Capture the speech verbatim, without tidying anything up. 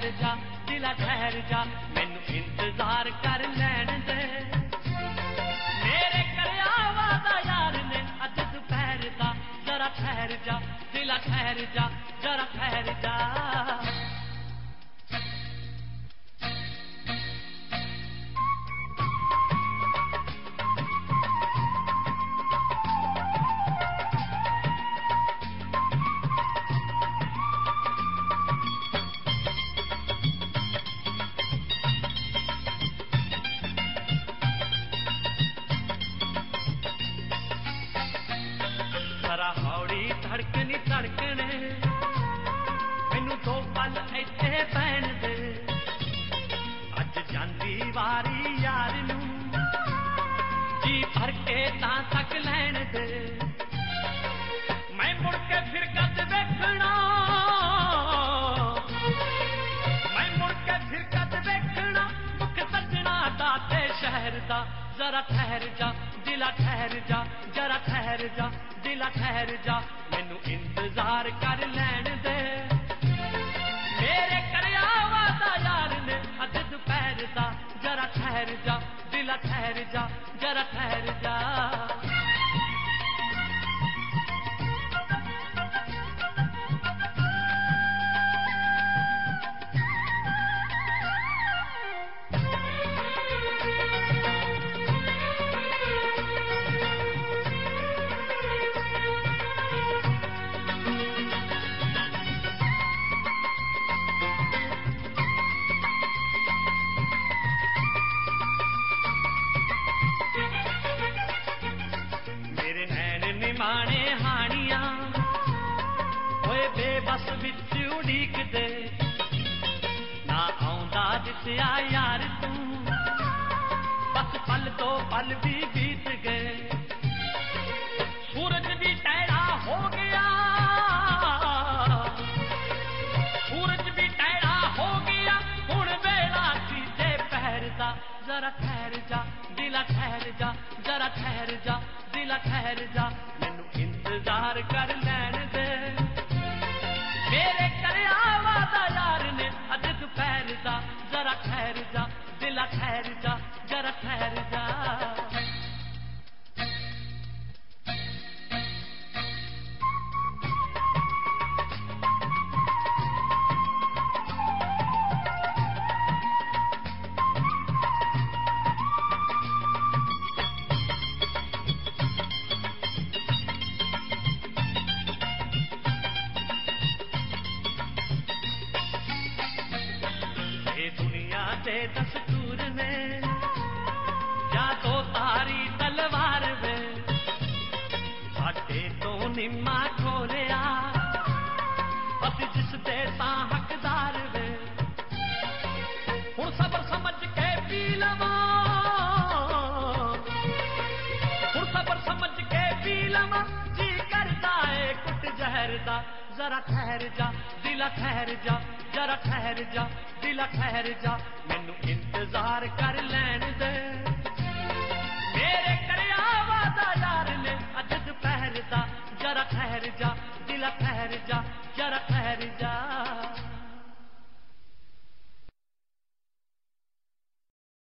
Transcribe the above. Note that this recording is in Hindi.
जा दिला ठहर जा मैनू इंतजार कर लैन दे मेरे करया वादा यार ने अज दोपहर दा जरा ठहर जा दिला ठहर जा जरा ठहर जा हौड़ी धड़कनी धड़कने मैनू दो पल इत्थे पैण दे अज जांदी वारी यार नू जी भर के तां तक लैण दे मैं मुड़ के फिर कद वेखना मैं मुड़ के फिर कद वेखना मुख सजना दा ते शहर दा जरा ठहर जा दिला ठहर जा जरा ठहर जा दिला ठहर जा मैनू इंतजार कर लैन दे मेरे करया वादा यार ने अज दोपहर दा जरा ठहर जा दिला ठहर जा जरा ठहर जा माने हानिया होए बेबस विच उड़ीक दे ना आउंदा दिसया यार तू बस पल तो पल भी बीत गए सूरज भी टैड़ा हो गया सूरज भी टैड़ा हो गया हुण वेला सी ते पहर दा जरा ठहर जा दिला ठहर जा जरा ठहर जा दिला ठहर जा मैनू इंतजार कर लैन दे मेरे करया वादा यार ने अज दोपहर दा जरा ठहर जा दिला ठहर जा जरा ठहर जा दे दस्तूर में या तो तारी तलवार में साडे तो निम्मा खोलिया असी जिस दे तां हकदार वे हुण सबर समझ के पी लवां हुण सबर समझ के पी लवां जी करदा है कुट जहर दा जरा ठहर जा दिला ठहर जा जरा ठहर जा दिला ठहर जा मैनू इंतजार कर लैन दे मेरे करया वादा यार ने अज दोपहर दा जरा ठहर जा दिला ठहर जा जरा ठहर जा